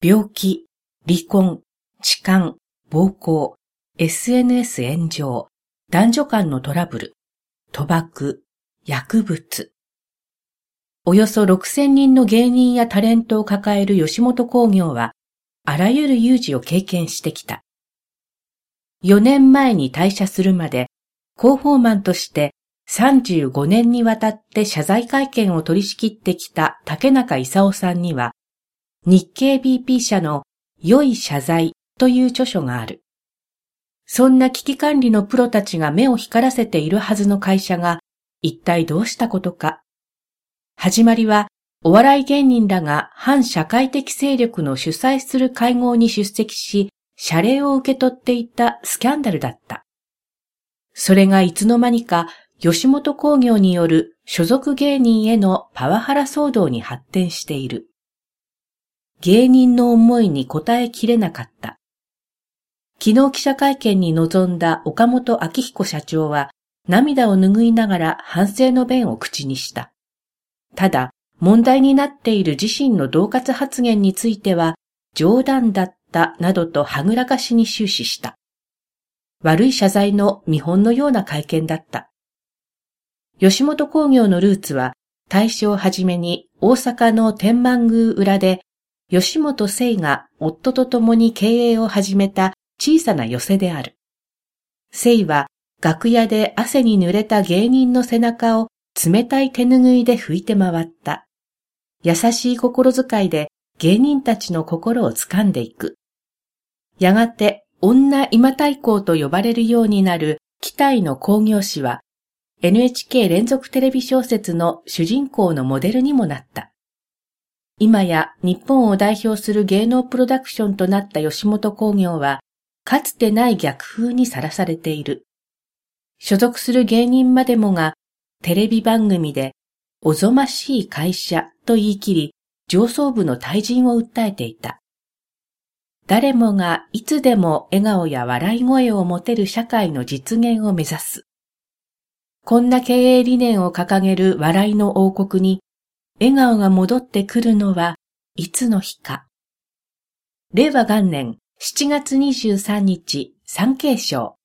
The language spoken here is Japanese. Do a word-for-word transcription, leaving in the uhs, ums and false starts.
病気、離婚、痴漢、暴行、エスエヌエス 炎上、男女間のトラブル、賭博、薬物。およそろくせんにんの芸人やタレントを抱える吉本興業は、あらゆる有事を経験してきた。よねんまえに退社するまで、広報マンとしてさんじゅうごねんにわたって謝罪会見を取り仕切ってきた竹中勲さんには、日経 ビーピー 社の良い謝罪という著書がある。そんな危機管理のプロたちが目を光らせているはずの会社が、一体どうしたことか。始まりは、お笑い芸人らが反社会的勢力の主催する会合に出席し、謝礼を受け取っていたスキャンダルだった。それがいつの間にか吉本興業による所属芸人へのパワハラ騒動に発展している。芸人の思いに応えきれなかった。昨日記者会見に臨んだ岡本明彦社長は涙を拭いながら反省の弁を口にした。ただ、問題になっている自身の恫喝発言については冗談だったなどとはぐらかしに終始した。悪い謝罪の見本のような会見だった。吉本興業のルーツは大正初めに大阪の天満宮裏で吉本清が夫と共に経営を始めた小さな寄席である。清は楽屋で汗に濡れた芸人の背中を冷たい手ぬぐいで拭いて回った。優しい心遣いで芸人たちの心を掴んでいく。やがて女今太閤と呼ばれるようになる期待の興行師は エヌエイチケー 連続テレビ小説の主人公のモデルにもなった。今や日本を代表する芸能プロダクションとなった吉本興業はかつてない逆風にさらされている。所属する芸人までもがテレビ番組でおぞましい会社と言い切り上層部の退陣を訴えていた。誰もがいつでも笑顔や笑い声を持てる社会の実現を目指す。こんな経営理念を掲げる笑いの王国に笑顔が戻ってくるのはいつの日か。れいわ元年しちがつにじゅうさんにち、産経省。